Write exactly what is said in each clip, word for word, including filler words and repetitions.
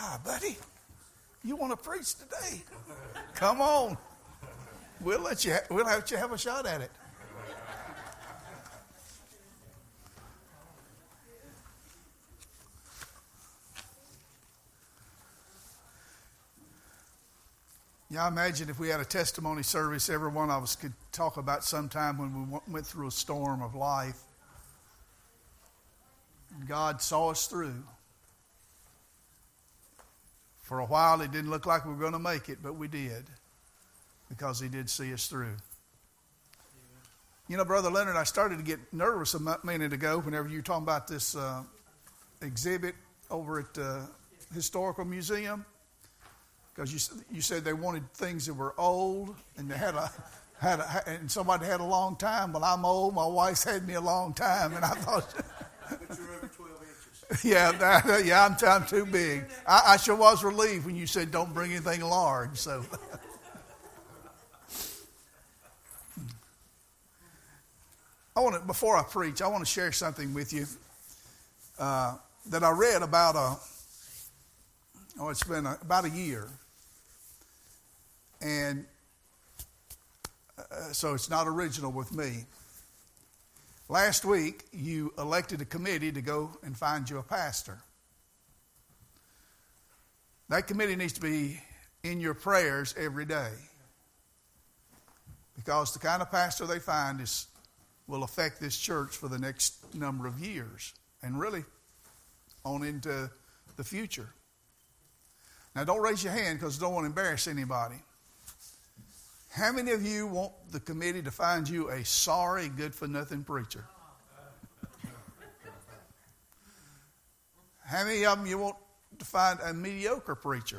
Hi, buddy. You want to preach today? Come on. We'll let you. Ha- we'll let you have a shot at it. Yeah, I imagine if we had a testimony service, every one of us could talk about some time when we went through a storm of life. And God saw us through. For a while, it didn't look like we were going to make it, but we did, because He did see us through. You know, Brother Leonard, I started to get nervous a minute ago whenever you were talking about this uh, exhibit over at the Historical Museum. Because you you said they wanted things that were old and they had a had a, and somebody had a long time. Well, I'm old. My wife's had me a long time, and I thought. But you're over twelve inches. Yeah, that, yeah, I'm, I'm too big. I, I sure was relieved when you said don't bring anything large. So. I want to before I preach, I want to share something with you uh, that I read about a. Oh, it's been a, about a year. And uh, so it's not original with me. Last week, you elected a committee to go and find you a pastor. That committee needs to be in your prayers every day. Because the kind of pastor they find is will affect this church for the next number of years. And really on into the future. Now, don't raise your hand because I don't want to embarrass anybody. How many of you want the committee to find you a sorry, good-for-nothing preacher? How many of them you want to find a mediocre preacher?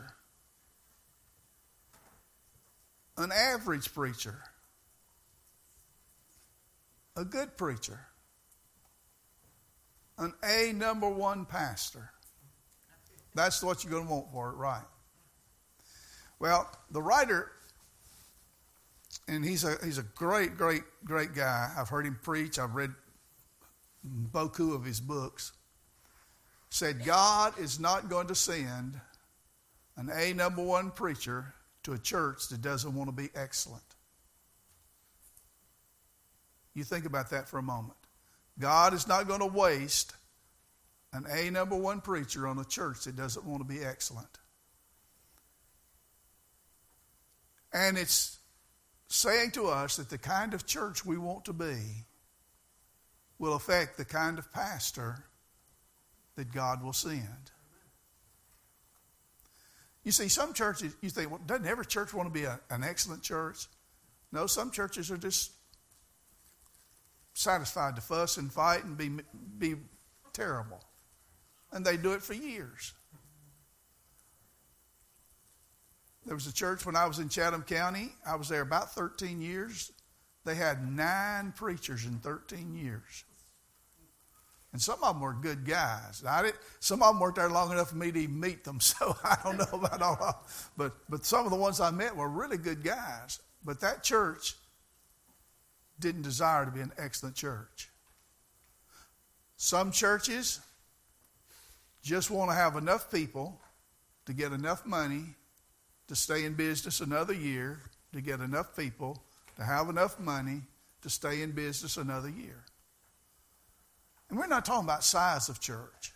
An average preacher? A good preacher? An A number one pastor? That's what you're going to want for it, right? Well, the writer, and he's a he's a great, great, great guy. I've heard him preach. I've read beaucoup of his books. Said God is not going to send an A number one preacher to a church that doesn't want to be excellent. You think about that for a moment. God is not going to waste an A number one preacher on a church that doesn't want to be excellent. And it's saying to us that the kind of church we want to be will affect the kind of pastor that God will send. You see, some churches, you think, well, doesn't every church want to be a, an excellent church? No, some churches are just satisfied to fuss and fight and be be terrible. And they do it for years. There was a church when I was in Chatham County. I was there about thirteen years. They had nine preachers in thirteen years. And some of them were good guys. I did, some of them weren't there long enough for me to even meet them, so I don't know about all of them. But, but some of the ones I met were really good guys. But that church didn't desire to be an excellent church. Some churches just want to have enough people to get enough money to stay in business another year, to get enough people to have enough money to stay in business another year. And we're not talking about size of church.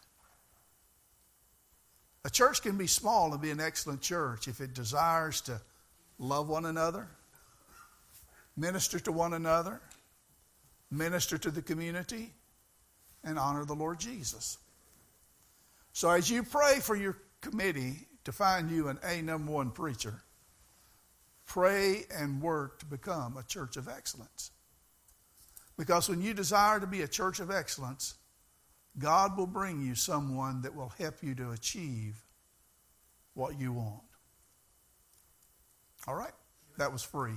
A church can be small and be an excellent church if it desires to love one another, minister to one another, minister to the community, and honor the Lord Jesus. So as you pray for your committee to find you an A number one preacher, pray and work to become a church of excellence. Because when you desire to be a church of excellence, God will bring you someone that will help you to achieve what you want. All right? That was free.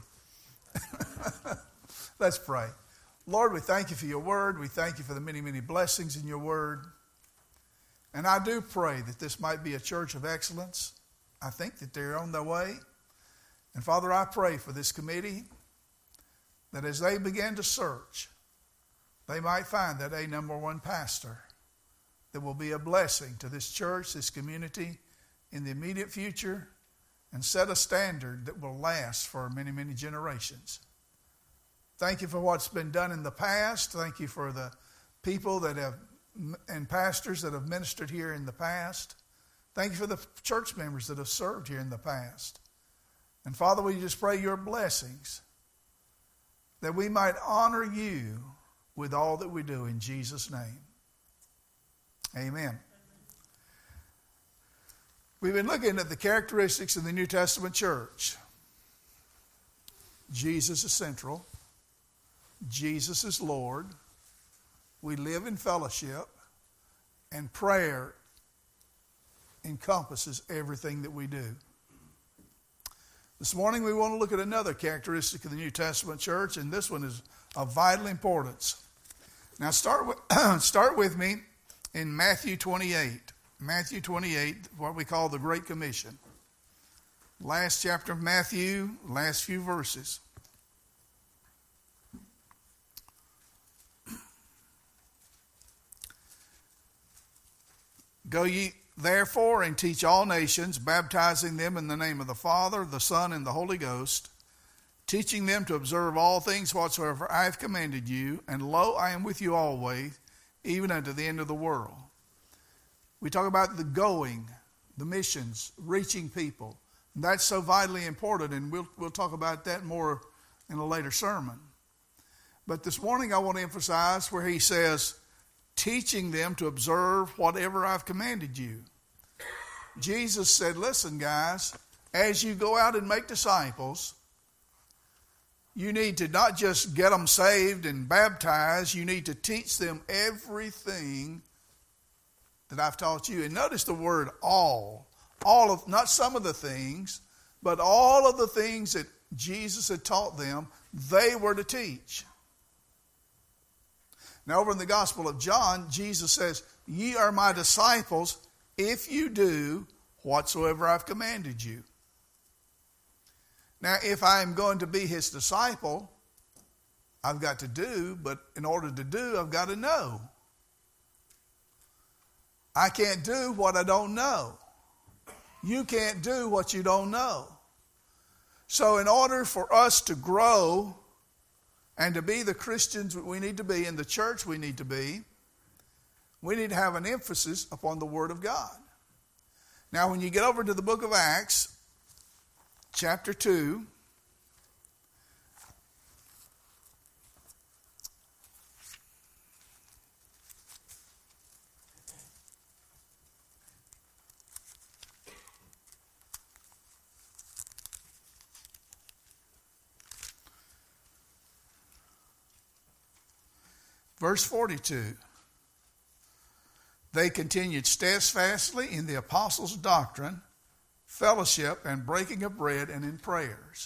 Let's pray. Lord, we thank you for your word. We thank you for the many, many blessings in your word. And I do pray that this might be a church of excellence. I think that they're on their way. And Father, I pray for this committee that as they begin to search, they might find that A number one pastor that will be a blessing to this church, this community, in the immediate future and set a standard that will last for many, many generations. Thank you for what's been done in the past. Thank you for the people that have and pastors that have ministered here in the past. Thank you for the church members that have served here in the past. And Father, we just pray your blessings that we might honor you with all that we do in Jesus' name. Amen. We've been looking at the characteristics of the New Testament church. Jesus is central. Jesus is Lord. We live in fellowship. And prayer encompasses everything that we do. This morning we want to look at another characteristic of the New Testament church, and this one is of vital importance. Now start with, start with me in Matthew twenty-eight. Matthew twenty-eight, what we call the Great Commission. Last chapter of Matthew, last few verses. Go ye therefore and teach all nations, baptizing them in the name of the Father, the Son, and the Holy Ghost, teaching them to observe all things whatsoever I have commanded you, and lo, I am with you always, even unto the end of the world. We talk about the going, the missions, reaching people. And that's so vitally important, and we'll, we'll talk about that more in a later sermon. But this morning I want to emphasize where he says, teaching them to observe whatever I've commanded you. Jesus said, listen, guys, as you go out and make disciples, you need to not just get them saved and baptized, you need to teach them everything that I've taught you. And notice the word all. All of, not some of the things, but all of the things that Jesus had taught them, they were to teach. Now over in the Gospel of John, Jesus says, ye are my disciples if you do whatsoever I've commanded you. Now if I am going to be his disciple, I've got to do, but in order to do, I've got to know. I can't do what I don't know. You can't do what you don't know. So in order for us to grow and to be the Christians we need to be, in the church we need to be, we need to have an emphasis upon the Word of God. Now when you get over to the book of Acts, chapter two, verse forty-two, they continued steadfastly in the apostles' doctrine, fellowship, and breaking of bread, and in prayers.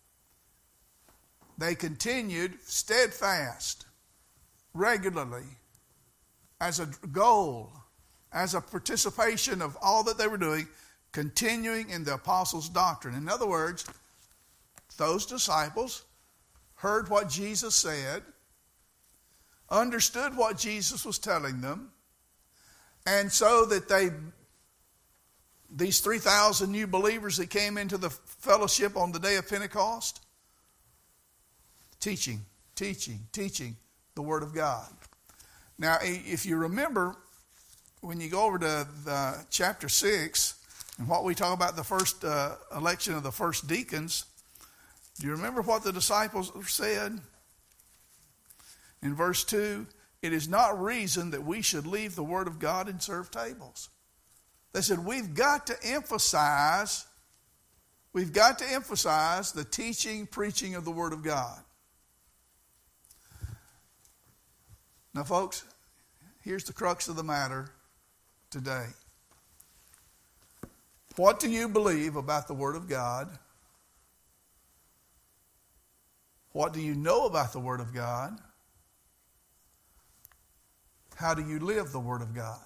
They continued steadfast, regularly, as a goal, as a participation of all that they were doing, continuing in the apostles' doctrine. In other words, those disciples heard what Jesus said, understood what Jesus was telling them, and so that they, these three thousand new believers that came into the fellowship on the day of Pentecost, teaching, teaching, teaching the Word of God. Now, if you remember, when you go over to the chapter six, and what we talk about the first uh, election of the first deacons, do you remember what the disciples said? In verse two, it is not reason that we should leave the Word of God and serve tables. They said, we've got to emphasize, we've got to emphasize the teaching, preaching of the Word of God. Now, folks, here's the crux of the matter today. What do you believe about the Word of God? What do you know about the Word of God? How do you live the Word of God?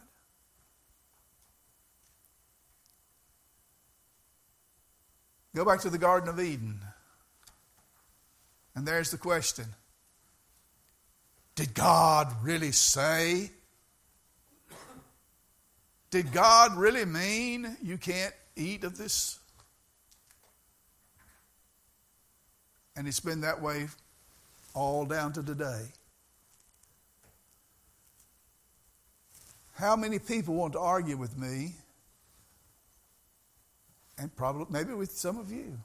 Go back to the Garden of Eden. And there's the question. Did God really say? Did God really mean you can't eat of this? And it's been that way all down to today. How many people want to argue with me, and probably maybe with some of you?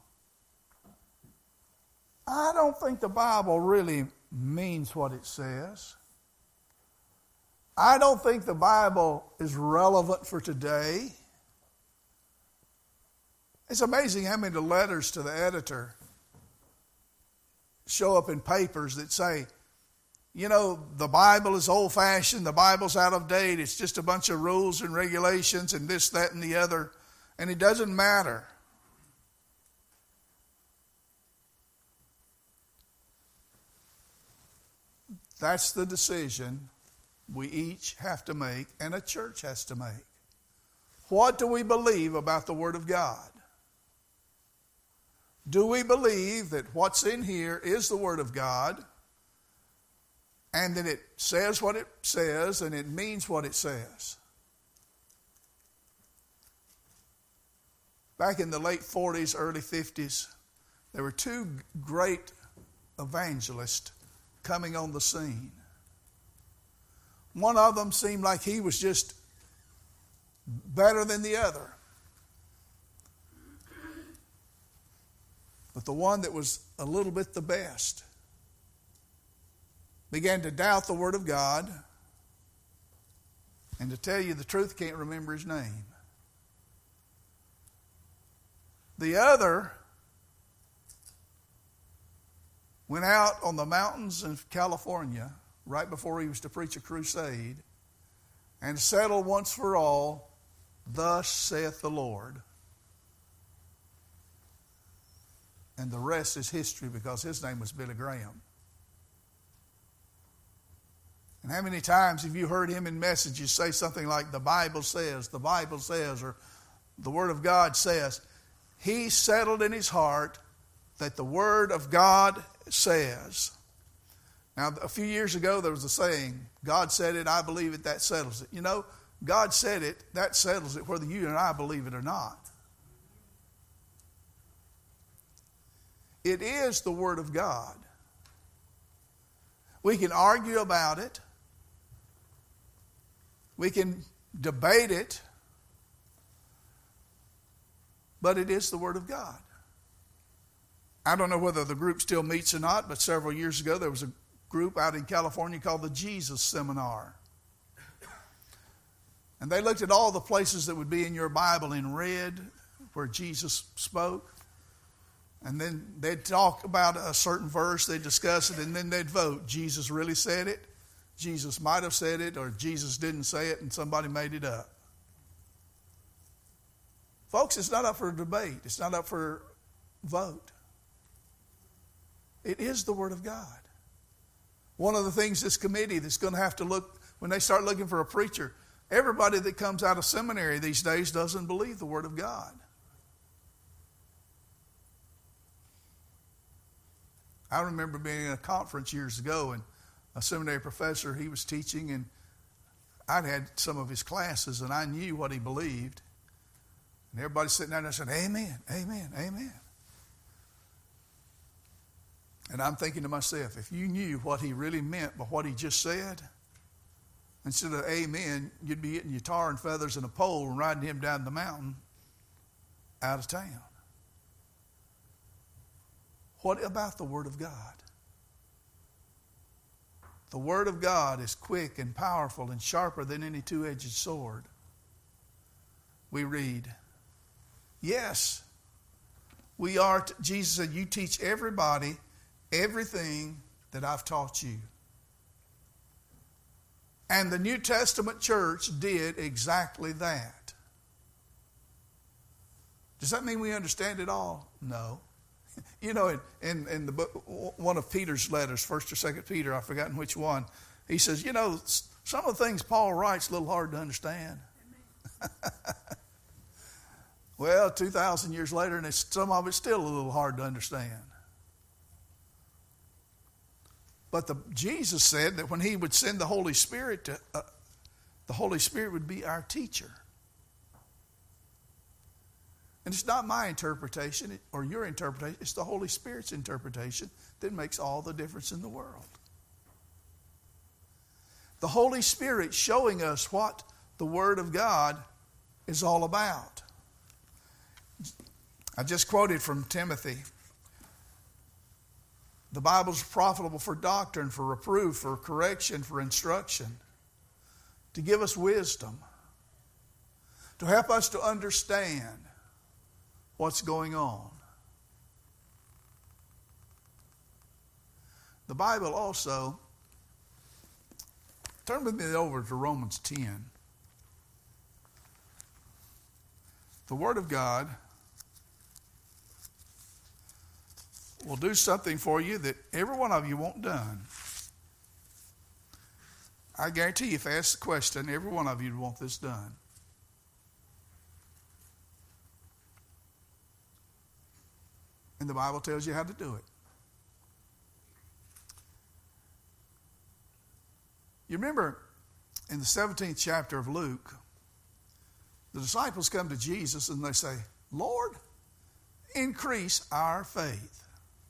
I don't think the Bible really means what it says. I don't think the Bible is relevant for today. It's amazing how many letters to the editor show up in papers that say, you know, the Bible is old-fashioned, the Bible's out of date, it's just a bunch of rules and regulations and this, that, and the other, and it doesn't matter. That's the decision we each have to make and a church has to make. What do we believe about the Word of God? Do we believe that what's in here is the Word of God and that it says what it says and it means what it says? Back in the late forties, early fifties, there were two great evangelists coming on the scene. One of them seemed like he was just better than the other. But the one that was a little bit the best began to doubt the Word of God, and to tell you the truth, can't remember his name. The other went out on the mountains of California right before he was to preach a crusade and settled once for all, "Thus saith the Lord." And the rest is history, because his name was Billy Graham. And how many times have you heard him in messages say something like, "The Bible says, the Bible says," or "The Word of God says"? He settled in his heart that the Word of God says. Now, a few years ago, there was a saying, "God said it, I believe it, that settles it." You know, God said it, that settles it, whether you and I believe it or not. It is the Word of God. We can argue about it. We can debate it. But it is the Word of God. I don't know whether the group still meets or not, but several years ago there was a group out in California called the Jesus Seminar. And they looked at all the places that would be in your Bible in red where Jesus spoke. And then they'd talk about a certain verse, they'd discuss it, and then they'd vote. Jesus really said it, Jesus might have said it, or Jesus didn't say it and somebody made it up. Folks, it's not up for debate. It's not up for vote. It is the Word of God. One of the things this committee that's going to have to look, when they start looking for a preacher, everybody that comes out of seminary these days doesn't believe the Word of God. I remember being in a conference years ago, and a seminary professor, he was teaching, and I'd had some of his classes, and I knew what he believed. And everybody sitting there and said, "Amen, amen, amen." And I'm thinking to myself, if you knew what he really meant by what he just said, instead of amen, you'd be getting your tar and feathers and a pole and riding him down the mountain out of town. What about the Word of God? The Word of God is quick and powerful and sharper than any two-edged sword. We read, yes, we are, t- Jesus said, "You teach everybody everything that I've taught you." And the New Testament church did exactly that. Does that mean we understand it all? No. You know, in, in, in the book, one of Peter's letters, First or Second Peter, I've forgotten which one, he says, you know, some of the things Paul writes a little hard to understand. Well, two thousand years later, and it's, some of it's still a little hard to understand. But the, Jesus said that when he would send the Holy Spirit, to, uh, the Holy Spirit would be our teacher. And it's not my interpretation or your interpretation. It's the Holy Spirit's interpretation that makes all the difference in the world. The Holy Spirit showing us what the Word of God is all about. I just quoted from Timothy. The Bible is profitable for doctrine, for reproof, for correction, for instruction, to give us wisdom, to help us to understand what's going on. The Bible also, turn with me over to Romans ten. The Word of God will do something for you that every one of you won't done. I guarantee you, if I ask the question, every one of you would want this done. And the Bible tells you how to do it. You remember in the seventeenth chapter of Luke, the disciples come to Jesus and they say, Lord, increase our faith.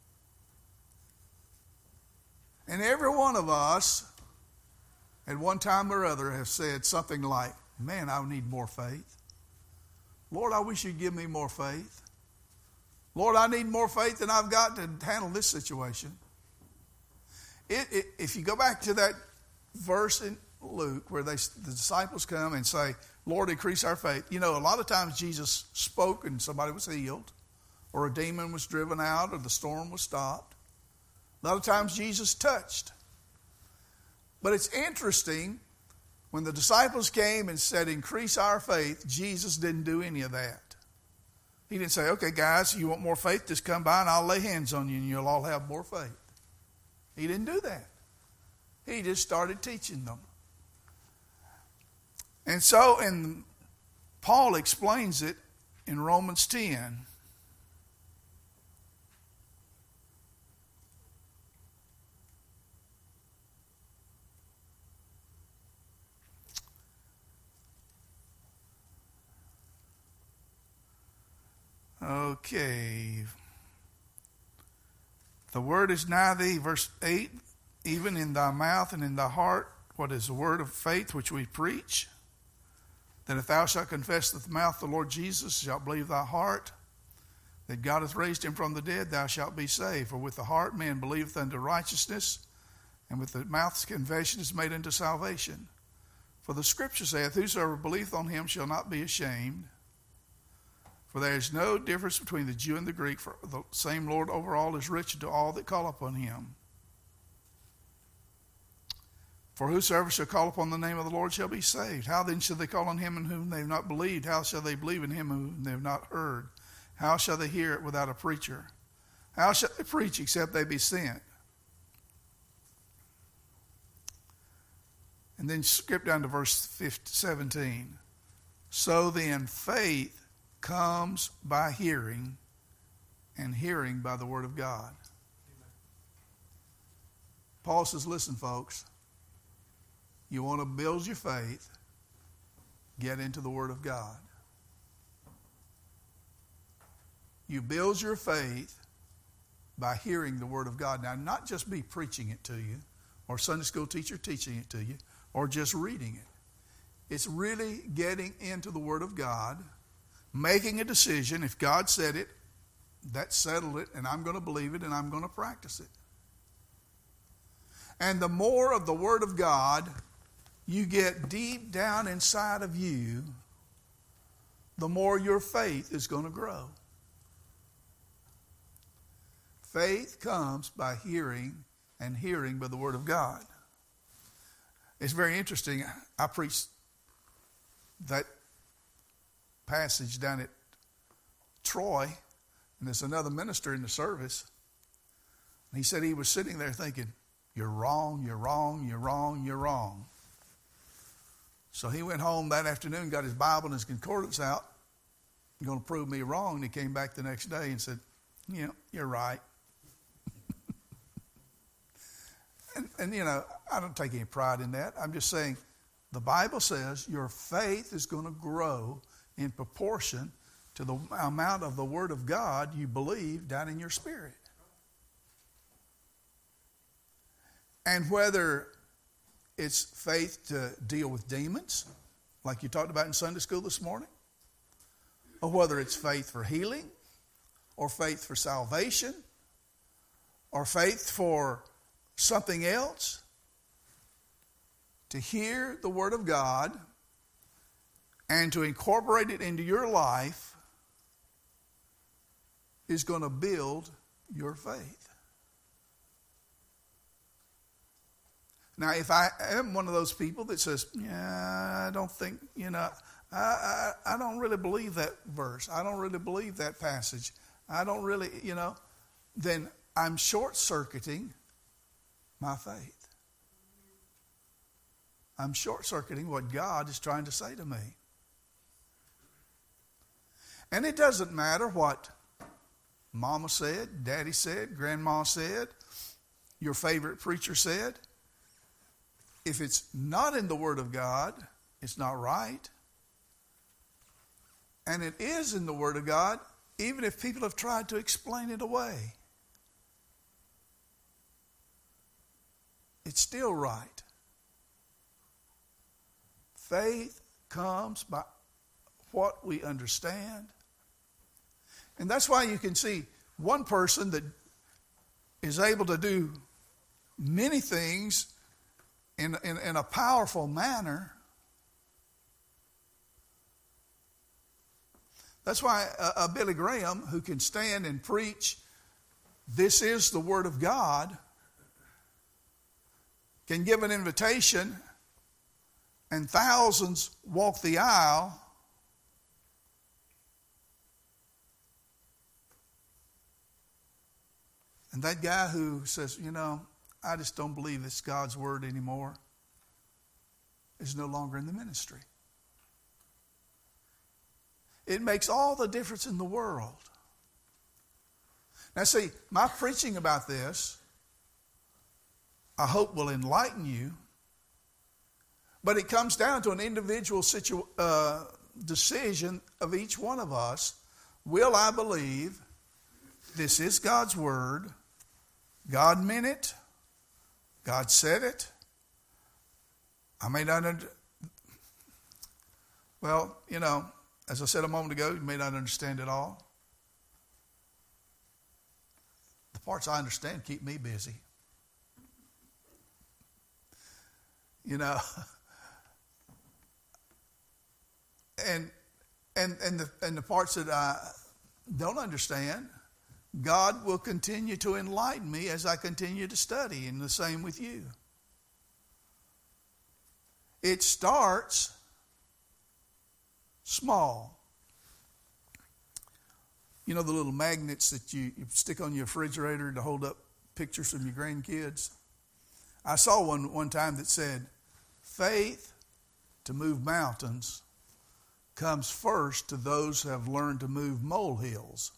And every one of us, at one time or other, have said something like, man, I need more faith. Lord, I wish you'd give me more faith. Lord, I need more faith than I've got to handle this situation. It, it, if you go back to that verse in Luke where they, the disciples come and say, Lord, increase our faith. You know, a lot of times Jesus spoke and somebody was healed, or a demon was driven out, or the storm was stopped. A lot of times Jesus touched. But it's interesting, when the disciples came and said, increase our faith, Jesus didn't do any of that. He didn't say, okay, guys, you want more faith? Just come by and I'll lay hands on you and you'll all have more faith. He didn't do that. He just started teaching them. And so, and Paul explains it in Romans ten. Okay. The word is nigh thee, verse eight, even in thy mouth and in thy heart, what is the word of faith which we preach? That if thou shalt confess with the mouth the Lord Jesus, shalt believe thy heart that God hath raised him from the dead, thou shalt be saved. For with the heart man believeth unto righteousness, and with the mouth confession is made unto salvation. For the Scripture saith, whosoever believeth on him shall not be ashamed. For there is no difference between the Jew and the Greek, for the same Lord over all is rich unto all that call upon him. For whosoever shall call upon the name of the Lord shall be saved. How then shall they call on him in whom they have not believed? How shall they believe in him whom they have not heard? How shall they hear it without a preacher? How shall they preach except they be sent? And then skip down to verse seventeen. So then faith comes by hearing, and hearing by the word of God. Amen. Paul says, listen, folks, you want to build your faith, get into the word of God. You build your faith by hearing the word of God. Now, not just be preaching it to you, or Sunday school teacher teaching it to you, or just reading it. It's really getting into the word of God, making a decision. If God said it, that settled it, and I'm going to believe it, and I'm going to practice it. And the more of the Word of God you get deep down inside of you, the more your faith is going to grow. Faith comes by hearing, and hearing by the Word of God. It's very interesting. I preached that passage down at Troy, and there's another minister in the service. And he said he was sitting there thinking, you're wrong, you're wrong, you're wrong, you're wrong. So he went home that afternoon, got his Bible and his concordance out, going to prove me wrong. And he came back the next day and said, yeah, you're right. and, and, you know, I don't take any pride in that. I'm just saying the Bible says your faith is going to grow in proportion to the amount of the Word of God you believe down in your spirit. And whether it's faith to deal with demons, like you talked about in Sunday school this morning, or whether it's faith for healing, or faith for salvation, or faith for something else, to hear the Word of God and to incorporate it into your life is going to build your faith. Now, if I am one of those people that says, yeah, I don't think, you know, I, I, I don't really believe that verse. I don't really believe that passage. I don't really, you know, then I'm short-circuiting my faith. I'm short-circuiting what God is trying to say to me. And it doesn't matter what Mama said, Daddy said, Grandma said, your favorite preacher said. If it's not in the Word of God, it's not right. And it is in the Word of God, even if people have tried to explain it away. It's still right. Faith comes by what we understand. And that's why you can see one person that is able to do many things in, in, in a powerful manner. That's why a, a Billy Graham, who can stand and preach, this is the Word of God, can give an invitation and thousands walk the aisle. And that guy who says, you know, I just don't believe it's God's Word anymore, is no longer in the ministry. It makes all the difference in the world. Now see, my preaching about this, I hope will enlighten you, but it comes down to an individual situ- uh, decision of each one of us. Will I believe this is God's Word? God meant it. God said it. I may not under, well, you know, as I said a moment ago, you may not understand it all. The parts I understand keep me busy. You know, and and and the and the parts that I don't understand, God will continue to enlighten me as I continue to study, and the same with you. It starts small. You know the little magnets that you, you stick on your refrigerator to hold up pictures from your grandkids? I saw one one time that said, faith to move mountains comes first to those who have learned to move molehills.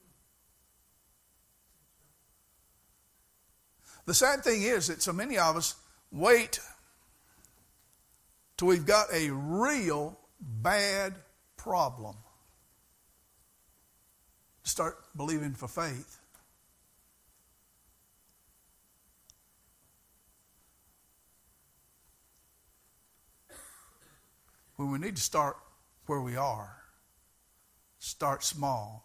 The sad thing is that so many of us wait till we've got a real bad problem to start believing for faith. When we need to start where we are, start small.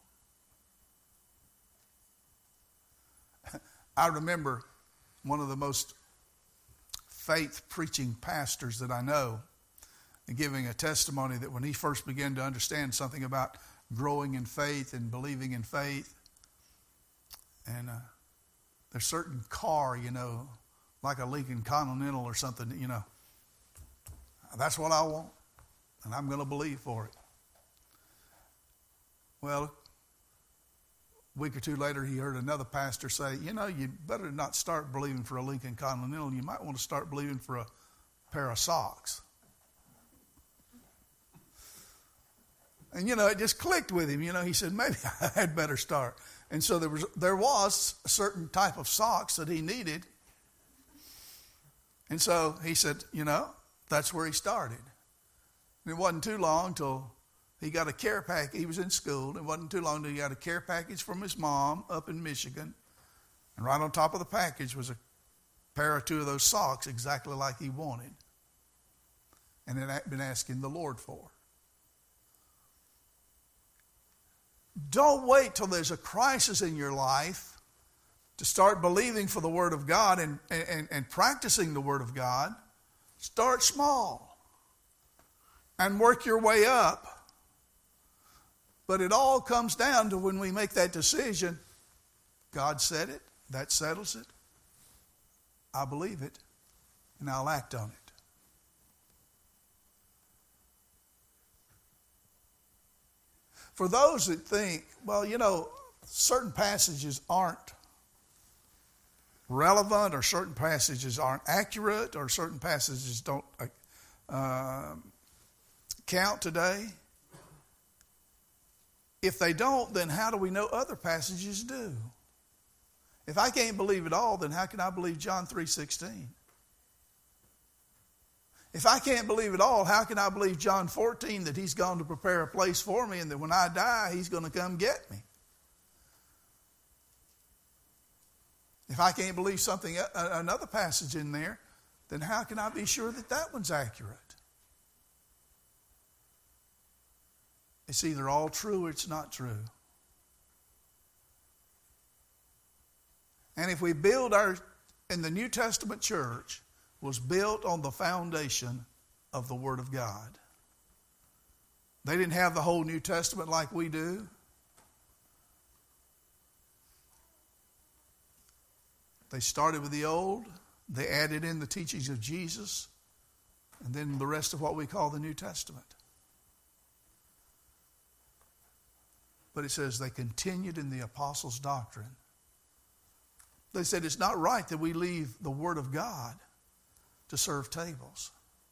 I remember one of the most faith-preaching pastors that I know giving a testimony that when he first began to understand something about growing in faith and believing in faith, and uh, there's a certain car, you know, like a Lincoln Continental or something, you know, that's what I want, and I'm going to believe for it. Well, a week or two later, he heard another pastor say, you know, you better not start believing for a Lincoln Continental. You might want to start believing for a pair of socks. And, you know, it just clicked with him. You know, he said, maybe I had better start. And so there was there was a certain type of socks that he needed. And so he said, you know, that's where he started. And it wasn't too long till he got a care package. He was in school. It wasn't too long until he got a care package from his mom up in Michigan. And right on top of the package was a pair or two of those socks exactly like he wanted. And it had been asking the Lord for. Don't wait till there's a crisis in your life to start believing for the Word of God and, and, and practicing the Word of God. Start small and work your way up. But it all comes down to when we make that decision, God said it, that settles it. I believe it, and I'll act on it. For those that think, well, you know, certain passages aren't relevant, or certain passages aren't accurate, or certain passages don't uh, count today. If they don't, then how do we know other passages do? If I can't believe it all, then how can I believe John three sixteen? If I can't believe it all, how can I believe John fourteen, that he's gone to prepare a place for me and that when I die, he's going to come get me? If I can't believe something, another passage in there, then how can I be sure that that one's accurate? It's either all true or it's not true. And if we build our, in the New Testament church, was built on the foundation of the Word of God. They didn't have the whole New Testament like we do. They started with the Old. They added in the teachings of Jesus. And then the rest of what we call the New Testament. But it says they continued in the apostles' doctrine. They said it's not right that we leave the Word of God to serve tables.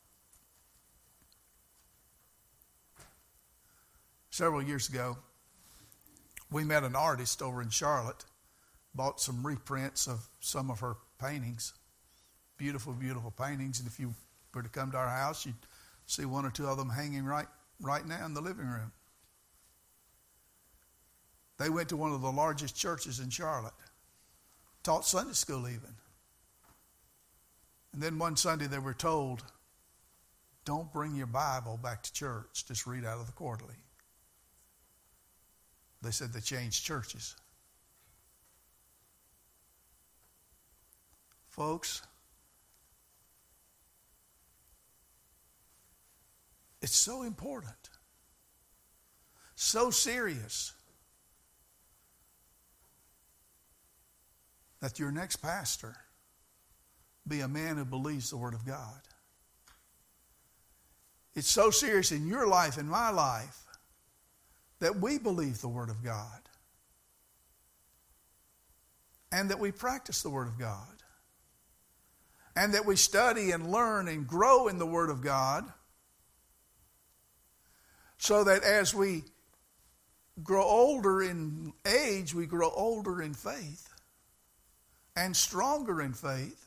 Several years ago, we met an artist over in Charlotte, bought some reprints of some of her paintings. Beautiful, beautiful paintings. And if you were to come to our house, you'd see one or two of them hanging right, right now in the living room. They went to one of the largest churches in Charlotte. Taught Sunday school even. And then one Sunday they were told, don't bring your Bible back to church. Just read out of the quarterly. They said they changed churches. Folks, it's so important. So serious. That your next pastor be a man who believes the Word of God. It's so serious in your life and my life that we believe the Word of God and that we practice the Word of God and that we study and learn and grow in the Word of God so that as we grow older in age, we grow older in faith and stronger in faith.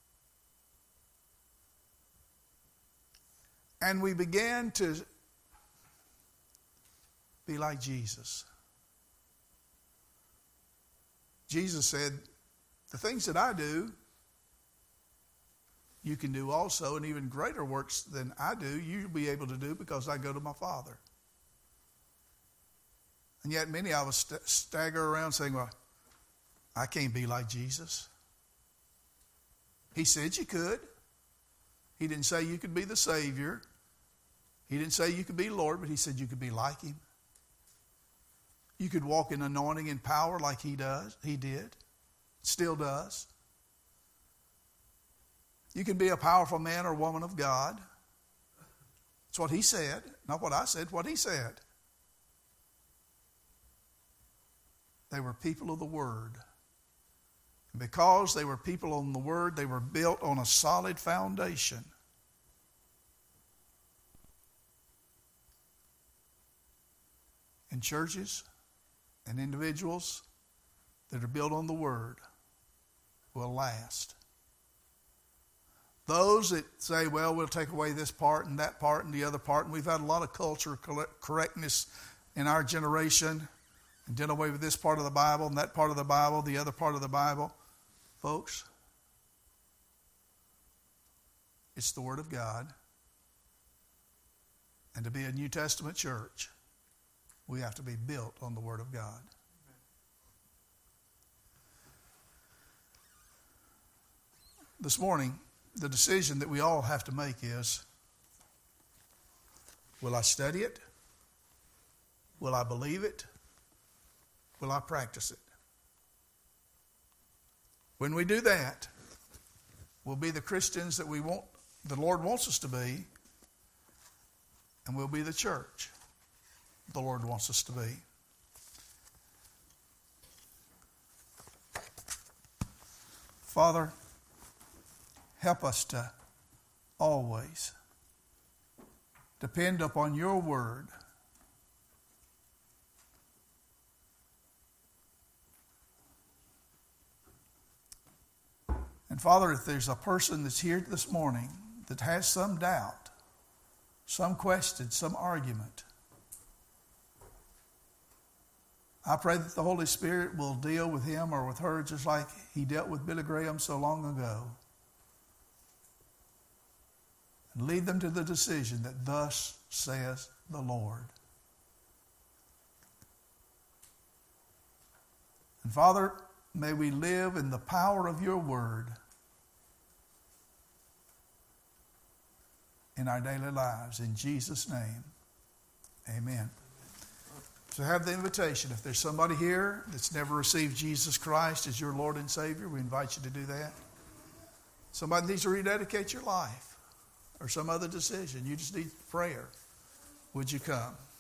And we began to be like Jesus. Jesus said, the things that I do, you can do also, and even greater works than I do, you'll be able to do because I go to my Father. And yet many of us st- stagger around saying, well, I can't be like Jesus. He said you could. He didn't say you could be the Savior. He didn't say you could be Lord, but he said you could be like Him. You could walk in anointing and power like He does. He did. Still does. You can be a powerful man or woman of God. That's what He said. Not what I said, what He said. They were people of the Word. And because they were people on the Word, they were built on a solid foundation. And churches and individuals that are built on the Word will last. Those that say, well, we'll take away this part and that part and the other part, and we've had a lot of cultural correctness in our generation, and did away with this part of the Bible and that part of the Bible, the other part of the Bible. Folks, it's the Word of God. And to be a New Testament church, we have to be built on the Word of God. This morning, the decision that we all have to make is, will I study it? Will I believe it? Will I practice it? When we do that, we'll be the Christians that we want, the Lord wants us to be, and we'll be the church the Lord wants us to be. Father, help us to always depend upon your word. And Father, if there's a person that's here this morning that has some doubt, some question, some argument, I pray that the Holy Spirit will deal with him or with her just like he dealt with Billy Graham so long ago. And lead them to the decision that thus says the Lord. And Father, may we live in the power of your word in our daily lives. In Jesus' name, amen. So have the invitation. If there's somebody here that's never received Jesus Christ as your Lord and Savior, we invite you to do that. Somebody needs to rededicate your life or some other decision. You just need prayer. Would you come?